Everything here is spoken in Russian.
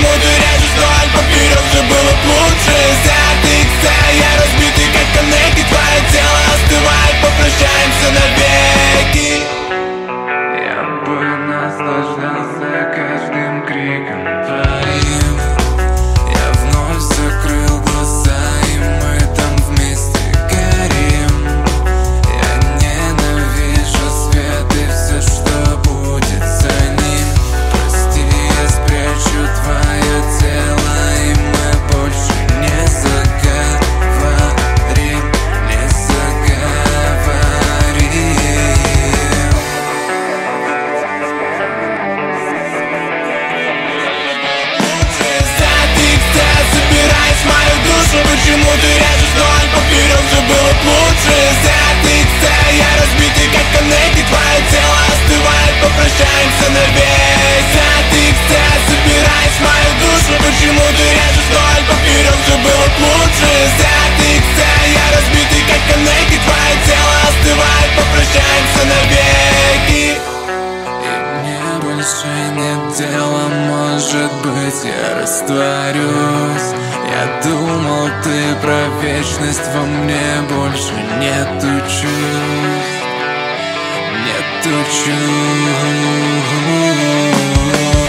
Почему ты режешь вдоль поперек? Же было б лучше. Я разбитый как коннект, твое тело остывает. Попрощаемся навеки. Я бы наслаждался каждым криком твоим. Я вновь закрыл глаза, и мы там вместе горим. Я ненавижу свет и все, что будет за ним. Прости, я спрячу твое тело, и мы больше не заговорим. Забираешь мою душу. Почему ты режешь вдоль поперек? Же было б лучше. Я разбитый как коннект, и твое тело остывает. Попрощаемся навек. Забираешь мою душу. Почему ты режешь вдоль поперек? Же было б лучше. Я разбитый как коннект, и твое тело остывает. Попрощаемся навеки. И мне больше нет дела, может быть, я растворюсь. Я думал, ты про вечность, во мне больше нету чувств. Нету чувств.